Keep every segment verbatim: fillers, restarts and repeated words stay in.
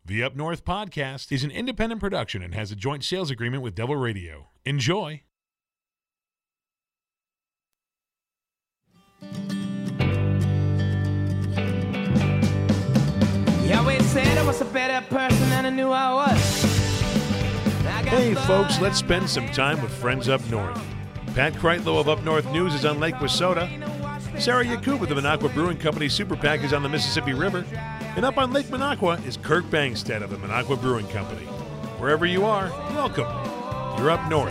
The Up North podcast is an independent production and has a joint sales agreement with Devil Radio. Enjoy. You always said I was a better person than I knew I was. I got Hey fun. folks, let's spend some time with friends up north. Pat Kreitlow of Up North News is on Lake Wissota. Sarah Yakub of the Minocqua Brewing Company Super PAC is on the Mississippi River. And up on Lake Minocqua is Kirk Bangstad of the Minocqua Brewing Company. Wherever you are, welcome. You're up north.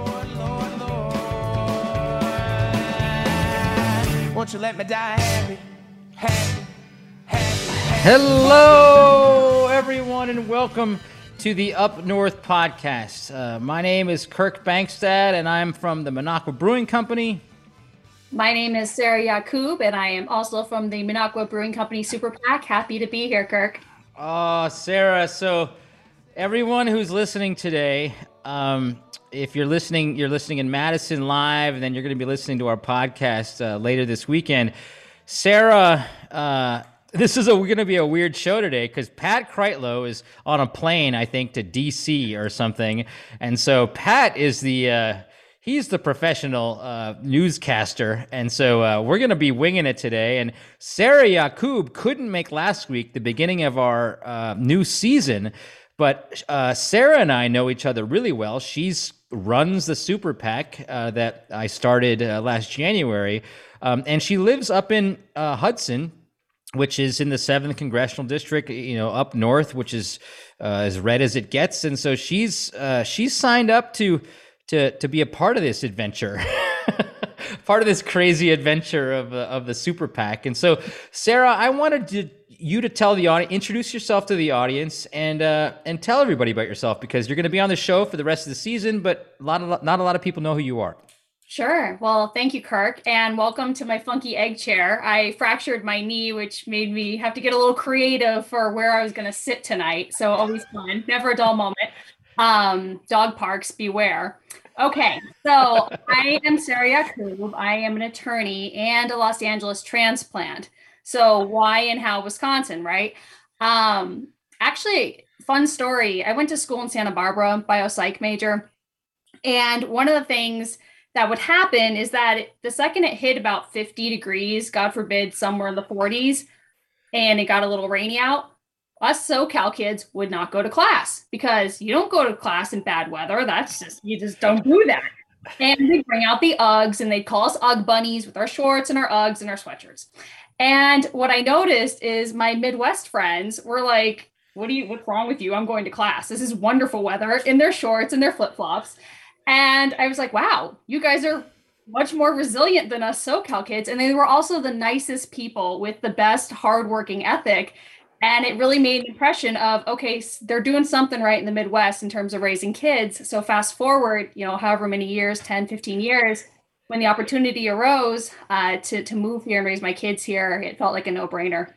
Won't you let me die happy, happy, happy. Hello, everyone, and welcome to the Up North podcast. Uh, my name is Kirk Bangstad, and I'm from the Minocqua Brewing Company. My name is Sarah Yakub, and I am also from the Minocqua Brewing Company Super PAC. Happy to be here, Kirk. Oh, Sarah, so everyone who's listening today, um, if you're listening, you're listening in Madison live, and then you're going to be listening to our podcast uh, later this weekend. Sarah, uh, this is a, going to be a weird show today because Pat Kreitlow is on a plane, I think, to D C or something. And so Pat is the... Uh, He's the professional uh, newscaster, and so uh, we're going to be winging it today. And Sarah Yakub couldn't make last week, the beginning of our uh, new season, but uh, Sarah and I know each other really well. She's runs the Super PAC uh, that I started uh, last January, um, and she lives up in uh, Hudson, which is in the seventh Congressional District, you know, up north, which is uh, as red as it gets. And so she's uh, she's signed up to... to to be a part of this adventure, part of this crazy adventure of uh, of the Super PAC. And so, Sarah, I wanted to, you to tell the audience, introduce yourself to the audience, and uh, and tell everybody about yourself, because you're going to be on the show for the rest of the season, but a lot of not a lot of people know who you are. Sure. Well, thank you, Kirk, and welcome to my funky egg chair. I fractured my knee, which made me have to get a little creative for where I was going to sit tonight. So always fun, never a dull moment. Um, dog parks, beware. Okay, so I am Sarah Yakub. I am an attorney and a Los Angeles transplant. So why and how Wisconsin, right? Um, actually, fun story. I went to school in Santa Barbara, biopsych major. And one of the things that would happen is that the second it hit about fifty degrees, God forbid, somewhere in the forties, and it got a little rainy out, us SoCal kids would not go to class, because you don't go to class in bad weather. That's just, you just don't do that. And they'd bring out the Uggs and they'd call us Ugg bunnies with our shorts and our Uggs and our sweatshirts. And what I noticed is my Midwest friends were like, what do you, what's wrong with you? I'm going to class. This is wonderful weather, in their shorts and their flip-flops. And I was like, wow, you guys are much more resilient than us SoCal kids. And they were also the nicest people with the best hardworking ethic. And it really made an impression of, okay, they're doing something right in the Midwest in terms of raising kids. So fast forward, you know, however many years, ten, fifteen years, when the opportunity arose uh, to, to move here and raise my kids here, it felt like a no-brainer.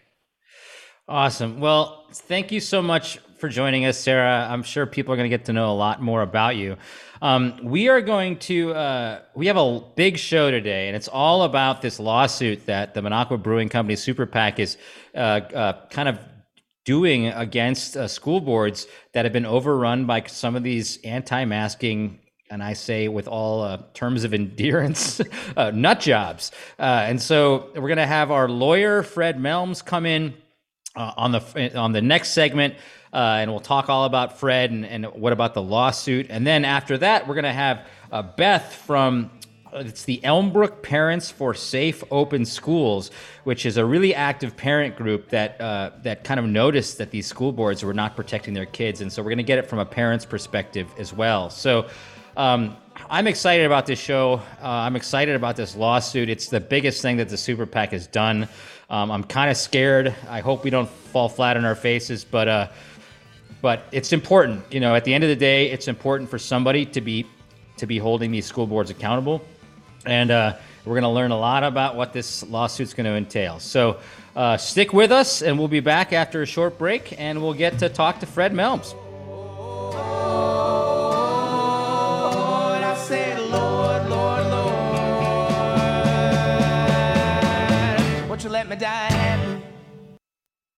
Awesome. Well, thank you so much for joining us, Sarah. I'm sure people are going to get to know a lot more about you. Um, we are going to, uh, we have a big show today, and it's all about this lawsuit that the Minocqua Brewing Company Super PAC is uh, uh, kind of doing against uh, school boards that have been overrun by some of these anti-masking, and I say with all uh, terms of endurance, uh, nut jobs. Uh, and so we're going to have our lawyer, Fred Melms, come in uh, on the on the next segment, uh, and we'll talk all about Fred and, and what about the lawsuit. And then after that, we're going to have uh, Beth from It's the Elmbrook Parents for Safe Open Schools, which is a really active parent group that uh, that kind of noticed that these school boards were not protecting their kids. And so we're going to get it from a parent's perspective as well. So um, I'm excited about this show. Uh, I'm excited about this lawsuit. It's the biggest thing that the Super PAC has done. Um, I'm kind of scared. I hope we don't fall flat on our faces, but uh, but it's important. You know, at the end of the day, it's important for somebody to be to be holding these school boards accountable. And uh, we're going to learn a lot about what this lawsuit's going to entail. So uh, stick with us, and we'll be back after a short break, and we'll get to talk to Fred Melms.